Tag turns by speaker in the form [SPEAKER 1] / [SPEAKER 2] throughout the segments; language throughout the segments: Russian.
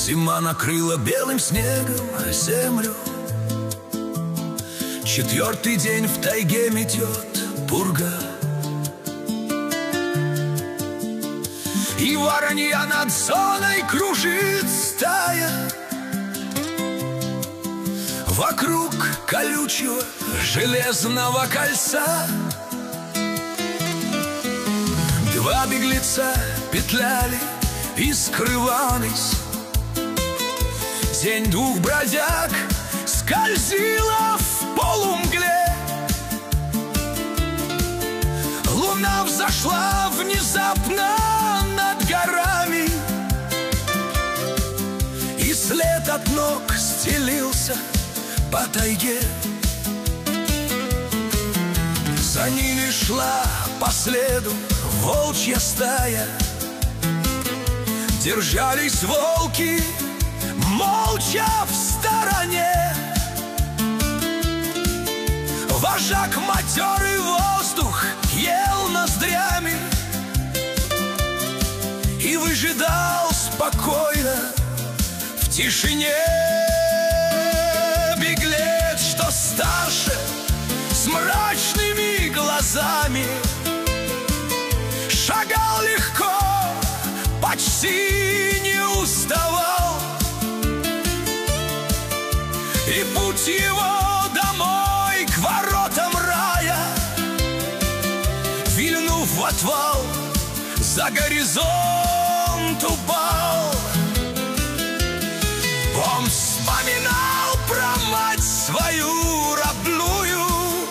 [SPEAKER 1] Зима накрыла белым снегом землю. 4-й день в тайге метет пурга, и воронья над зоной кружит стая. Вокруг колючего железного кольца 2 беглеца петляли и скрывались. Тень 2 бродяг скользила в полумгле. Луна взошла внезапно над горами, и след от ног стелился по тайге. За ними шла по следу волчья стая. Держались волки молча в стороне. Вожак матерый воздух ел ноздрями и выжидал спокойно в тишине. Беглец, что старше, с мрачными глазами, шагал легко, почти не уставал. И путь его домой к воротам рая, вильнув в отвал, за горизонт упал. Он вспоминал про мать свою родную,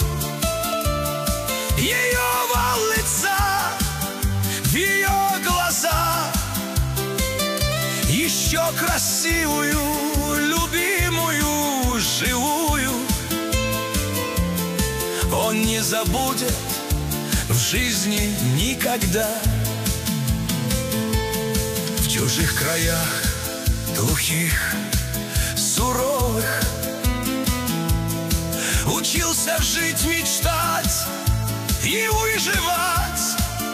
[SPEAKER 1] ее овал лица, в ее глаза, еще красивую, любимую, живую. Он не забудет в жизни никогда. В чужих краях, глухих, суровых, учился жить, мечтать и выживать,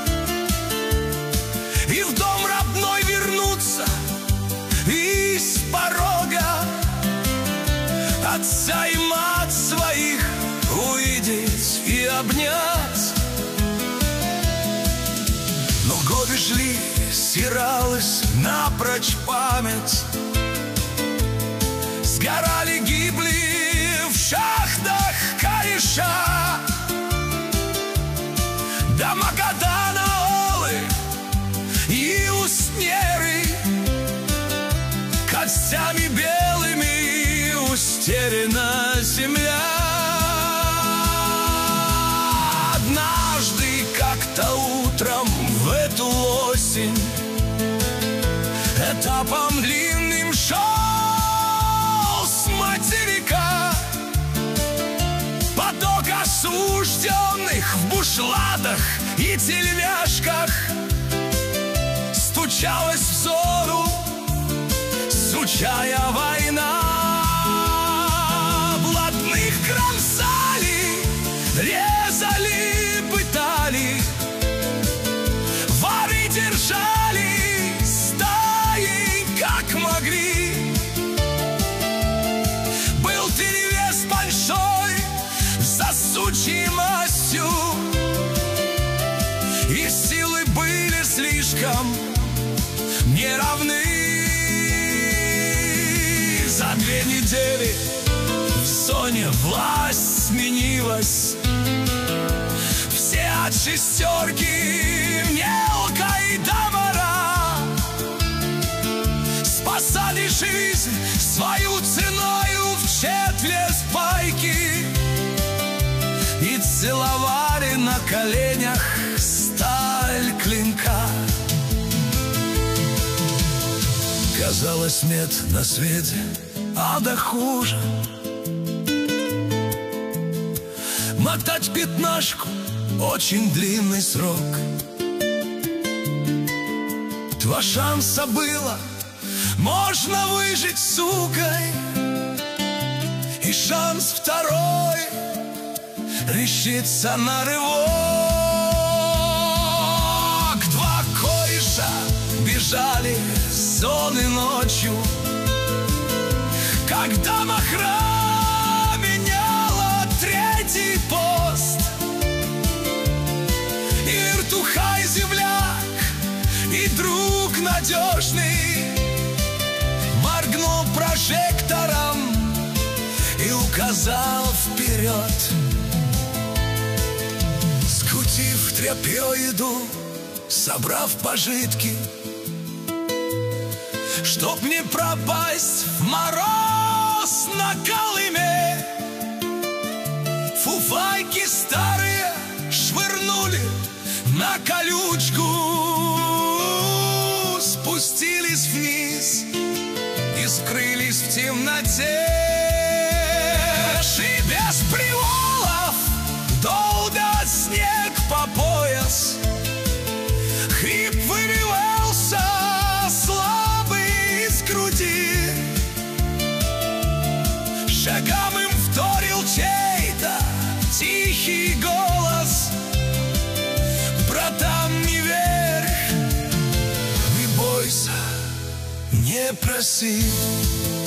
[SPEAKER 1] и в дом родной вернуться, и с порога отца и мать своих увидеть и обнять. Но годы шли, стиралась напрочь память, сгорали, гибли в шахтах кореша. До Магадана олы и уснеры костями белыми устерена земля. Однажды, как-то утром в эту осень, этапом длинным шел с материка поток осужденных в бушлатах и тельняшках. Стучалась в зору сучая война. Блатных кромсали, резали, пытали, воры держали стаей, как могли. Был перевес большой за сучьей мастью, и силы были слишком неравны. За 2 недели в зоне власть сменилась. Все от шестерки, мелкой до мора, спасали жизнь свою ценою в четверть пайки и целовали на коленях сталь клинка. Казалось, нет на свете ада хуже. Мотать пятнашку — очень длинный срок. 2 шанса было, можно выжить сукой, и шанс 2 решиться на рывок. 2 кореша бежали с зоны ночью, когда махра меняла третий пост. И вертухай земляк, и друг надежный моргнул прожектором и указал вперед. Скутив тряпье иду, собрав пожитки, чтоб не пропасть в мороз на Колыме. Фуфайки старые швырнули на колючку, спустились вниз и скрылись в темноте. И без привалов долбят снег по пояс, хрип вырывался слабый из груди. Шагам им вторил чей-то тихий голос: братан, не верь, не бойся, не проси.